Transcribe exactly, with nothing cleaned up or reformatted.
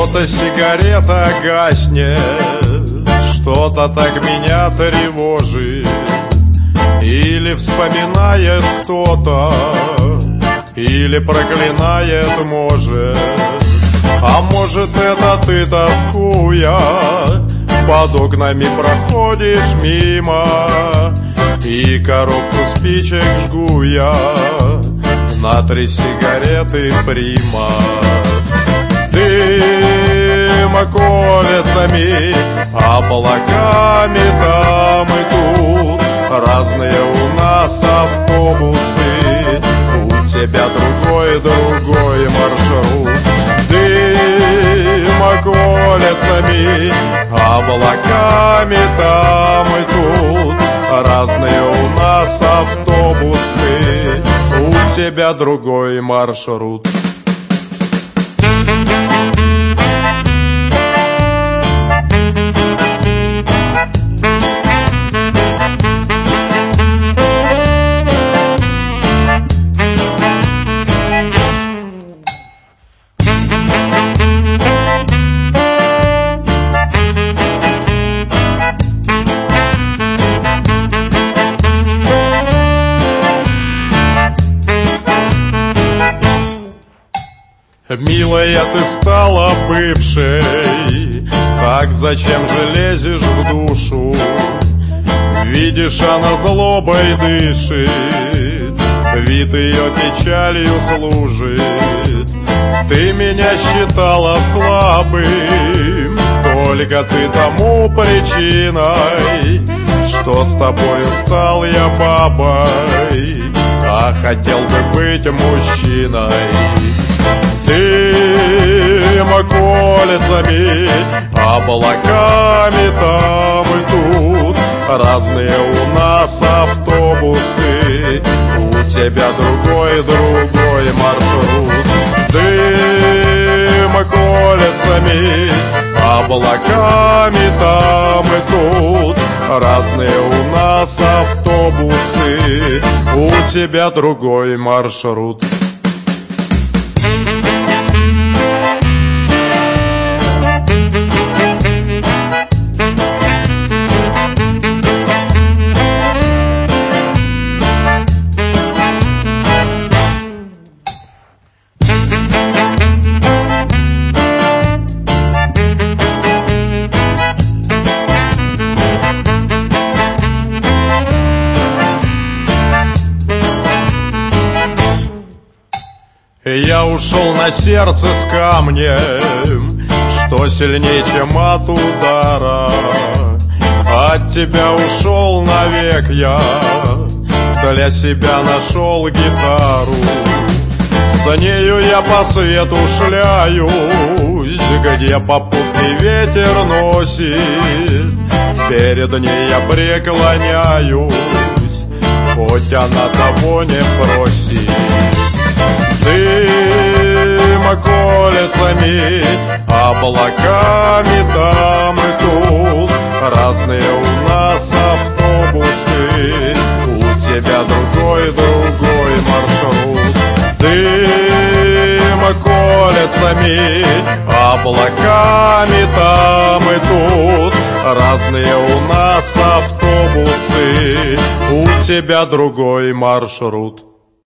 То-то сигарета гаснет, что-то так меня тревожит. Или вспоминает кто-то, или проклинает, может. А может, это ты, тоскуя, под окнами проходишь мимо, и коробку спичек жгу я на три сигареты прима. Дым колецами, облаками там и тут, разные у нас автобусы, у тебя другой, другой маршрут. Дым колецами, облаками там и тут, разные у нас автобусы, у тебя другой маршрут. Милая, ты стала бывшей, так зачем же лезешь в душу? Видишь, она злобой дышит, вид ее печалью служит. Ты меня считала слабым, только ты тому причиной, что с тобою стал я бабой, а хотел бы быть мужчиной. Дым колецами, облаками там и тут, разные у нас автобусы, у тебя другой, другой маршрут. Дым колецами, облаками там и тут, разные у нас автобусы, у тебя другой маршрут. Я ушел на сердце с камнем, что сильнее, чем от удара. От тебя ушел навек я, для себя нашел гитару. С нею я по свету шляюсь, где попутный ветер носит. Перед ней я преклоняюсь, хоть она того не просит. Дым колецами, облаками там и тут, разные у нас автобусы, у тебя другой, другой маршрут. Дым колецами, облаками там и тут, разные у нас автобусы, у тебя другой маршрут.